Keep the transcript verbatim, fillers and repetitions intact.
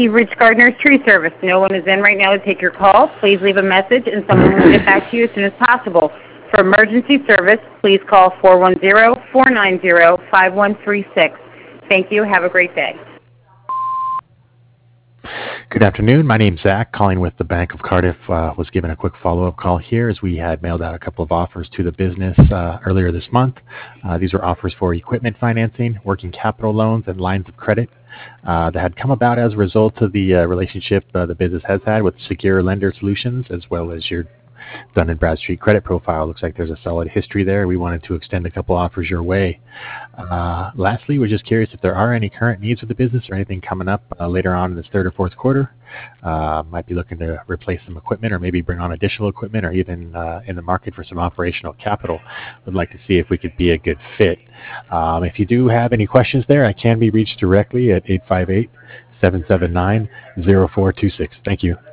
you've reached Gardner's Tree Service. No one is in right now to take your call. Please leave a message and someone will get back to you as soon as possible. For emergency service, please call four one zero, four nine zero, five one three six. Thank you. Have a great day. Good afternoon. My name's Zach, calling with the Bank of Cardiff. Uh, was given a quick follow-up call here as we had mailed out a couple of offers to the business uh, earlier this month. Uh, these were offers for equipment financing, working capital loans, and lines of credit uh, that had come about as a result of the uh, relationship uh, the business has had with Secure Lender Solutions, as well as your Dun and Bradstreet credit profile. Looks like there's a solid history there. We wanted to extend a couple offers your way. Uh, lastly, we're just curious if there are any current needs with the business or anything coming up uh, later on in this third or fourth quarter. Uh, might be looking to replace some equipment or maybe bring on additional equipment or even uh, in the market for some operational capital. Would like to see if we could be a good fit. Um, if you do have any questions there, I can be reached directly at eight five eight, seven seven nine, zero four two six. Thank you.